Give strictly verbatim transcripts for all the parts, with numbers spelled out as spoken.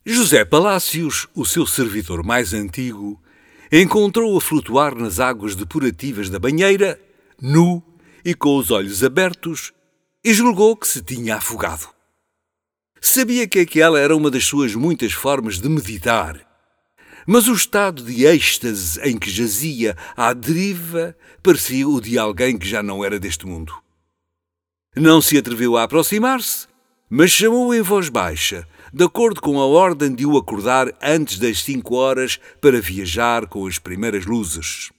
José Palácios, o seu servidor mais antigo, encontrou-o a flutuar nas águas depurativas da banheira, nu e com os olhos abertos, e julgou que se tinha afogado. Sabia que aquela era uma das suas muitas formas de meditar, mas o estado de êxtase em que jazia à deriva parecia o de alguém que já não era deste mundo. Não se atreveu a aproximar-se, mas chamou em voz baixa, de acordo com a ordem de o acordar antes das cinco horas para viajar com as primeiras luzes.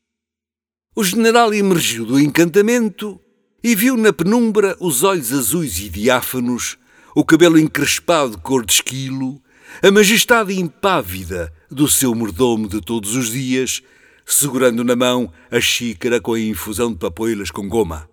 O general emergiu do encantamento e viu na penumbra os olhos azuis e diáfanos, o cabelo encrespado cor de esquilo, a majestade impávida do seu mordomo de todos os dias, segurando na mão a xícara com a infusão de papoilas com goma.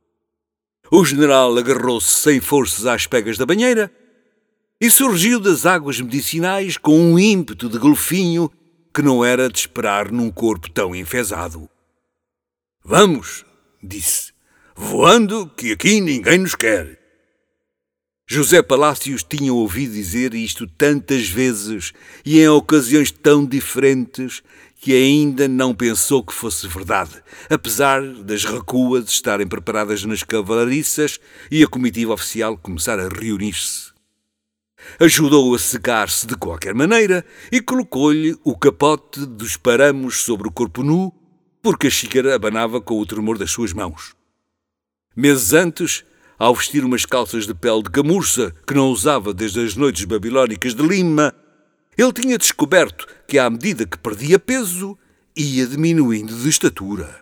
O general agarrou-se sem forças às pegas da banheira e surgiu das águas medicinais com um ímpeto de golfinho que não era de esperar num corpo tão enfesado. «Vamos», disse, «voando que aqui ninguém nos quer». José Palácios tinha ouvido dizer isto tantas vezes e em ocasiões tão diferentes que ainda não pensou que fosse verdade, apesar das recuas estarem preparadas nas cavalariças e a comitiva oficial começar a reunir-se. Ajudou-o a secar-se de qualquer maneira e colocou-lhe o capote dos paramos sobre o corpo nu, porque a xícara abanava com o tremor das suas mãos. Meses antes, ao vestir umas calças de pele de camurça que não usava desde as noites babilónicas de Lima, ele tinha descoberto que, à medida que perdia peso, ia diminuindo de estatura.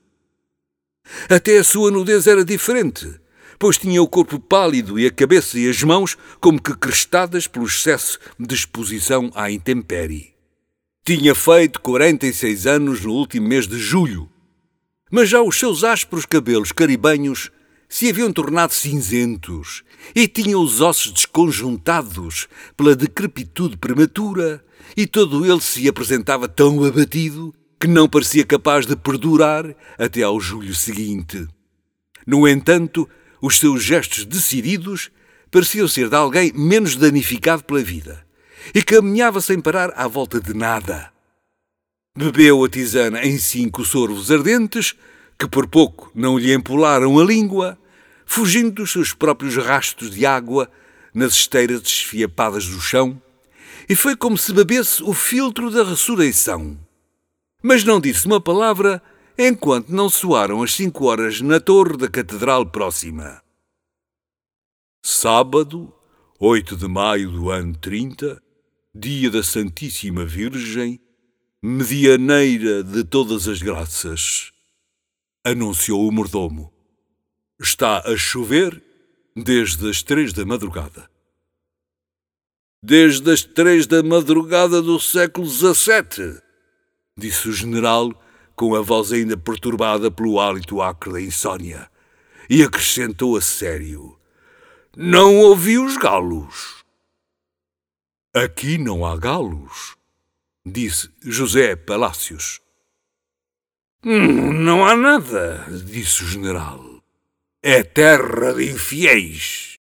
Até a sua nudez era diferente, pois tinha o corpo pálido e a cabeça e as mãos como que crestadas pelo excesso de exposição à intempérie. Tinha feito quarenta e seis anos no último mês de julho, mas já os seus ásperos cabelos caribenhos se haviam tornado cinzentos e tinha os ossos desconjuntados pela decrepitude prematura e todo ele se apresentava tão abatido que não parecia capaz de perdurar até ao julho seguinte. No entanto, os seus gestos decididos pareciam ser de alguém menos danificado pela vida e caminhava sem parar à volta de nada. Bebeu a tisana em cinco sorvos ardentes que por pouco não lhe empolaram a língua, fugindo dos seus próprios rastros de água nas esteiras desfiapadas do chão, e foi como se bebesse o filtro da ressurreição. Mas não disse uma palavra enquanto não soaram as cinco horas na torre da catedral próxima. Sábado, oito de maio do ano trinta, dia da Santíssima Virgem, medianeira de todas as graças, anunciou o mordomo. Está a chover desde as três da madrugada. Desde as três da madrugada do século dezassete, disse o general com a voz ainda perturbada pelo hálito acre da insônia, e acrescentou a sério. Não ouvi os galos. Aqui não há galos, disse José Palácios. Hum, não há nada, disse o general. É terra de infiéis.